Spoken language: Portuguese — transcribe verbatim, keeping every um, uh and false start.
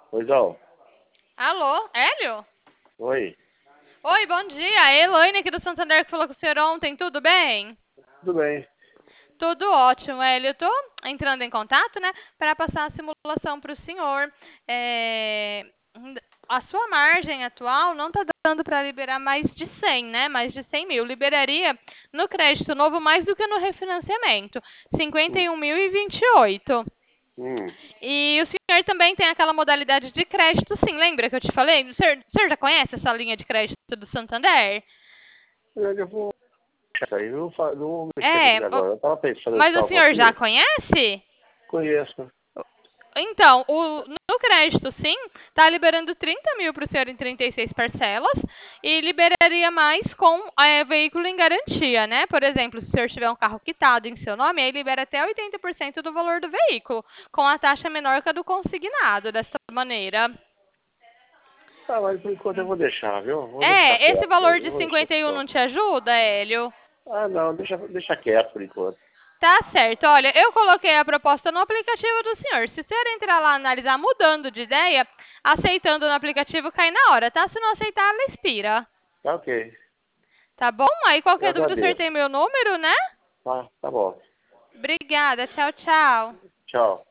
Poisão. Alô, Hélio? Oi. Oi, bom dia. A Elaine aqui do Santander que falou com o senhor ontem, tudo bem? Tudo bem. Tudo ótimo, Hélio. Eu tô entrando em contato, né, para passar a simulação para o senhor. É, A sua margem atual não está dando para liberar mais de cem, né? Mais de cem mil. Liberaria no crédito novo mais do que no refinanciamento. cinquenta Hum. e um mil e vinte e oito. Hum. E o senhor também tem aquela modalidade de crédito, sim, lembra que eu te falei? O senhor, o senhor já conhece essa linha de crédito do Santander? Eu já vou isso aí, não, fa- não vou mexer com É, isso o- agora. Eu tava pensando mas o só senhor já aqui. conhece? Conheço. Então, o, no crédito, sim, está liberando trinta mil para o senhor em trinta e seis parcelas e liberaria mais com é, veículo em garantia, né? Por exemplo, se o senhor tiver um carro quitado em seu nome, aí libera até oitenta por cento do valor do veículo, com a taxa menor que a do consignado, dessa maneira. Ah, mas por enquanto eu vou deixar, viu? Vou deixar É, esse quieto valor aí. de Vou deixar cinquenta e um quieto. não te ajuda, Hélio? Ah, não. Deixa, deixa quieto por enquanto. Tá certo. Olha, eu coloquei a proposta no aplicativo do senhor. Se o senhor entrar lá, analisar mudando de ideia, aceitando no aplicativo, cai na hora, tá? Se não aceitar, ela expira. Tá ok. Tá bom? Aí Eu qualquer dúvida, o senhor agradeço. tem meu número, né? Tá, tá bom. Obrigada. Tchau, tchau. Tchau.